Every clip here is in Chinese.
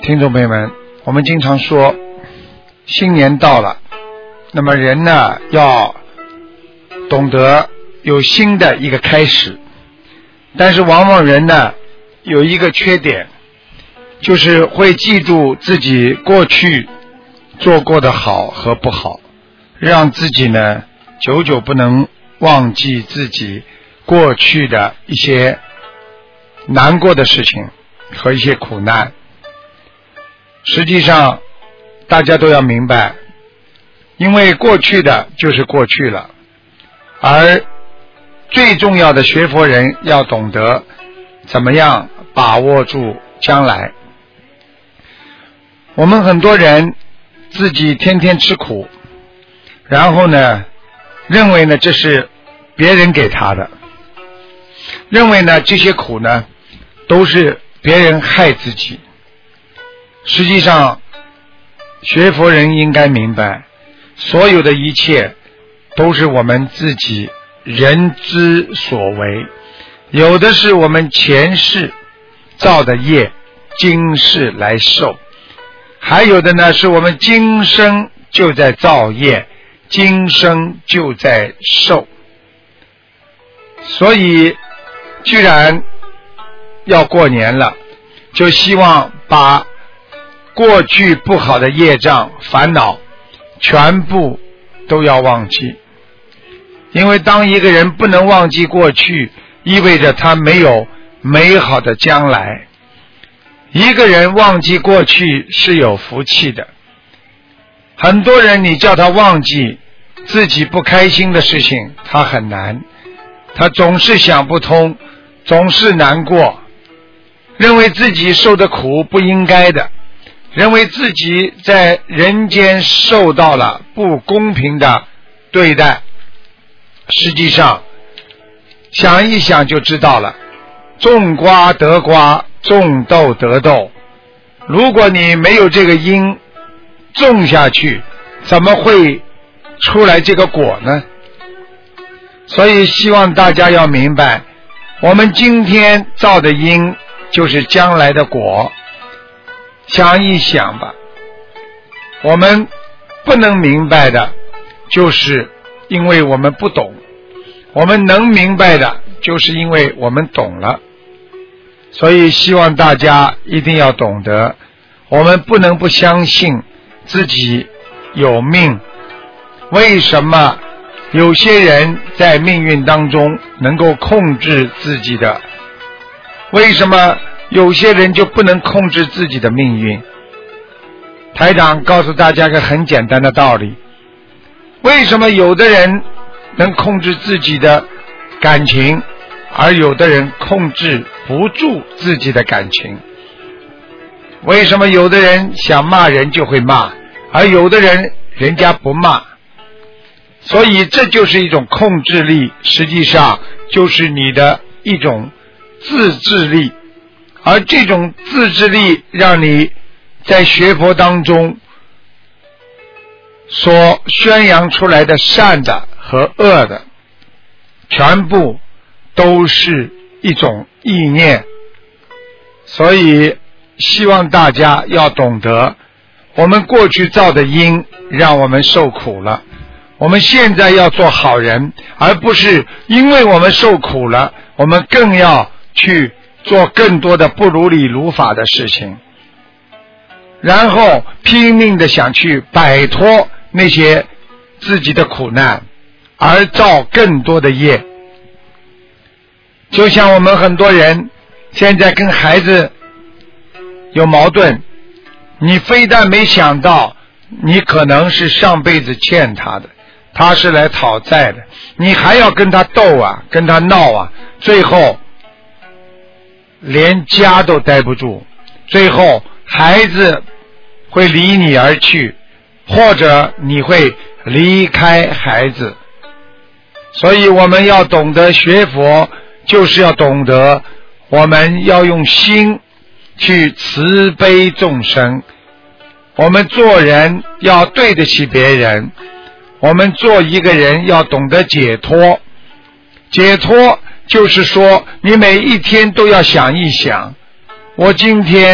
听众朋友们，我们经常说新年到了，那么人呢要懂得有新的一个开始，但是往往人呢有一个缺点，就是会记住自己过去做过的好和不好，让自己呢久久不能忘记自己过去的一些难过的事情和一些苦难。实际上大家都要明白，因为过去的就是过去了，而最重要的学佛人要懂得怎么样把握住将来。我们很多人自己天天吃苦，然后呢认为呢这是别人给他的，认为呢这些苦呢都是别人害自己。实际上学佛人应该明白，所有的一切都是我们自己人之所为，有的是我们前世造的业，今世来受，还有的呢是我们今生就在造业，今生就在受。所以居然要过年了，就希望把过去不好的业障烦恼全部都要忘记。因为当一个人不能忘记过去，意味着他没有美好的将来。一个人忘记过去是有福气的。很多人你叫他忘记自己不开心的事情，他很难，他总是想不通，总是难过，认为自己受的苦不应该的，认为自己在人间受到了不公平的对待。实际上想一想就知道了，种瓜得瓜，种豆得豆。如果你没有这个因种下去，怎么会出来这个果呢？所以希望大家要明白，我们今天造的因就是将来的果。想一想吧，我们不能明白的就是因为我们不懂，我们能明白的就是因为我们懂了。所以希望大家一定要懂得，我们不能不相信自己有命。为什么有些人在命运当中能够控制自己的，为什么有些人就不能控制自己的命运？台长告诉大家个很简单的道理，为什么有的人能控制自己的感情，而有的人控制不住自己的感情？为什么有的人想骂人就会骂，而有的人人家不骂？所以这就是一种控制力，实际上就是你的一种自制力。而这种自制力让你在学佛当中所宣扬出来的善的和恶的，全部都是一种意念。所以希望大家要懂得，我们过去造的因让我们受苦了，我们现在要做好人，而不是因为我们受苦了，我们更要去做更多的不如理如法的事情，然后拼命的想去摆脱那些自己的苦难，而造更多的业。就像我们很多人现在跟孩子有矛盾，你非但没想到你可能是上辈子欠他的，他是来讨债的，你还要跟他斗啊，跟他闹啊，最后连家都待不住，最后孩子会离你而去，或者你会离开孩子。所以我们要懂得学佛，就是要懂得我们要用心去慈悲众生，我们做人要对得起别人，我们做一个人要懂得解脱。解脱就是说，你每一天都要想一想，我今天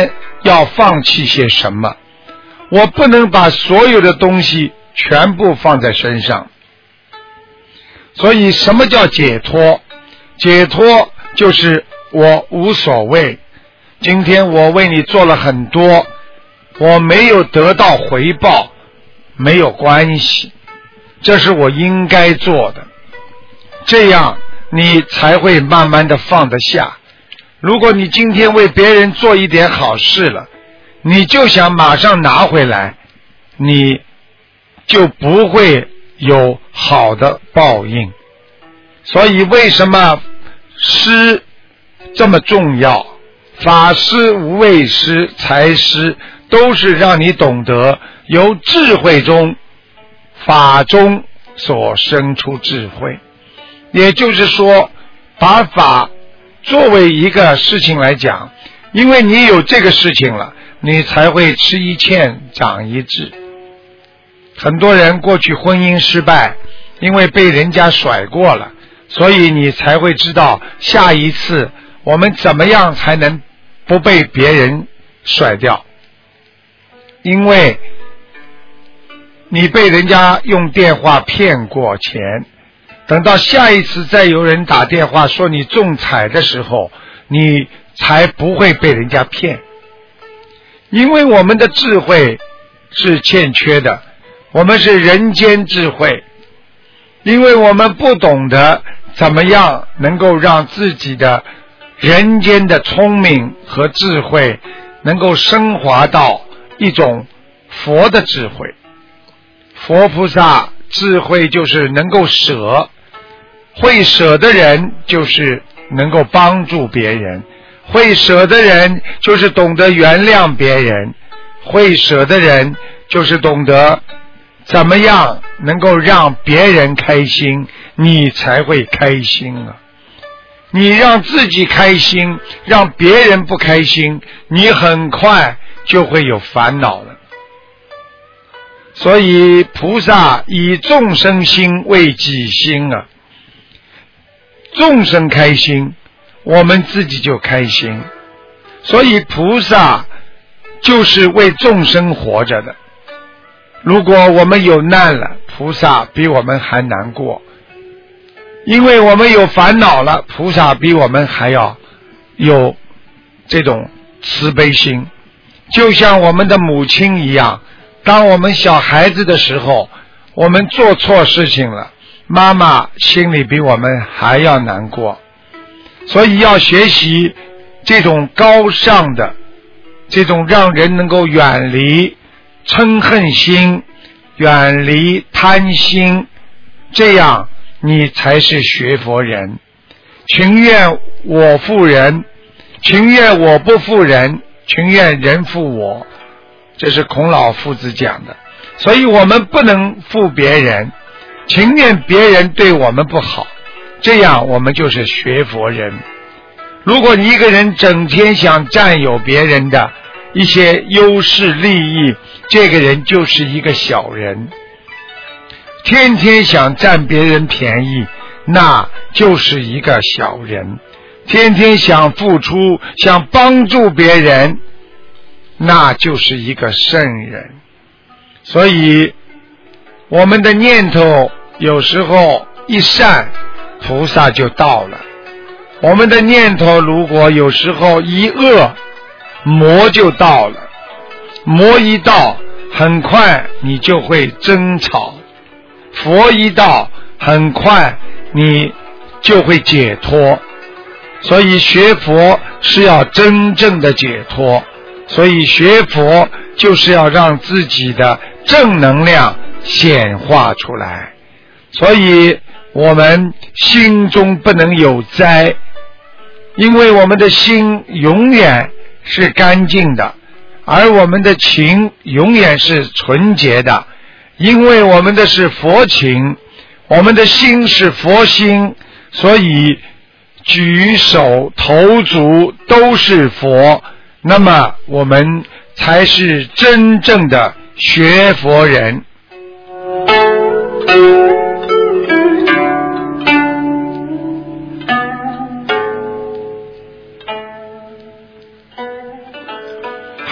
要放弃些什么，我不能把所有的东西全部放在身上。所以什么叫解脱？解脱就是我无所谓，今天我为你做了很多，我没有得到回报，没有关系，这是我应该做的，这样你才会慢慢的放得下。如果你今天为别人做一点好事了，你就想马上拿回来，你就不会有好的报应。所以为什么诗这么重要？法师、无畏师、财师都是让你懂得由智慧中法中所生出智慧，也就是说把法作为一个事情来讲，因为你有这个事情了，你才会吃一堑长一智。很多人过去婚姻失败，因为被人家甩过了，所以你才会知道下一次我们怎么样才能不被别人甩掉。因为你被人家用电话骗过钱，等到下一次再有人打电话说你中彩的时候，你才不会被人家骗。因为我们的智慧是欠缺的，我们是人间智慧，因为我们不懂得怎么样能够让自己的人间的聪明和智慧能够升华到一种佛的智慧。佛菩萨智慧就是能够舍，会舍的人就是能够帮助别人，会舍的人就是懂得原谅别人，会舍的人就是懂得怎么样能够让别人开心，你才会开心啊！你让自己开心，让别人不开心，你很快就会有烦恼了。所以菩萨以众生心为己心啊，众生开心，我们自己就开心。所以菩萨就是为众生活着的。如果我们有难了，菩萨比我们还难过；因为我们有烦恼了，菩萨比我们还要有这种慈悲心。就像我们的母亲一样，当我们小孩子的时候，我们做错事情了，妈妈心里比我们还要难过。所以要学习这种高尚的，这种让人能够远离嗔恨心，远离贪心，这样你才是学佛人。情愿我负人，情愿我不负人，情愿人负我，这是孔老夫子讲的。所以我们不能负别人，情愿别人对我们不好，这样我们就是学佛人。如果你一个人整天想占有别人的一些优势利益，这个人就是一个小人。天天想占别人便宜，那就是一个小人。天天想付出，想帮助别人，那就是一个圣人。所以我们的念头有时候一善，菩萨就到了；我们的念头如果有时候一恶，魔就到了。魔一到，很快你就会争吵；佛一到，很快你就会解脱。所以学佛是要真正的解脱，所以学佛就是要让自己的正能量显化出来。所以我们心中不能有灾，因为我们的心永远是干净的，而我们的情永远是纯洁的，因为我们的是佛情，我们的心是佛心，所以举手投足都是佛，那么我们才是真正的学佛人。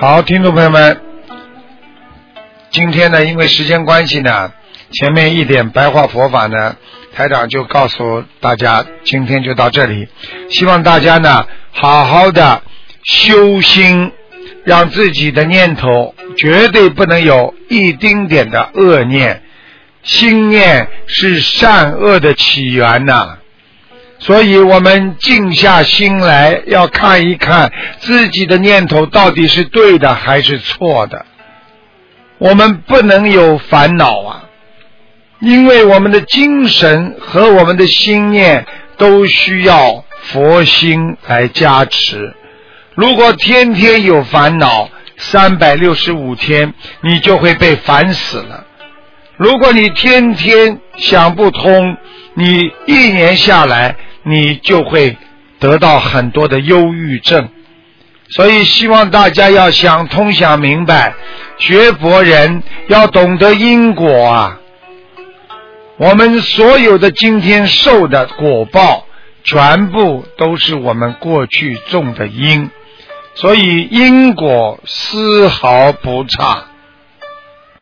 好，听众朋友们，今天呢，因为时间关系呢，前面一点白话佛法呢，台长就告诉大家，今天就到这里。希望大家呢，好好的修心，让自己的念头绝对不能有一丁点的恶念。心念是善恶的起源呐，所以我们静下心来，要看一看自己的念头到底是对的还是错的。我们不能有烦恼啊，因为我们的精神和我们的心念都需要佛心来加持。如果天天有烦恼，365天你就会被烦死了。如果你天天想不通，你1年下来你就会得到很多的忧郁症。所以希望大家要想通想明白，学佛人要懂得因果啊。我们所有的今天受的果报，全部都是我们过去种的因，所以因果丝毫不差。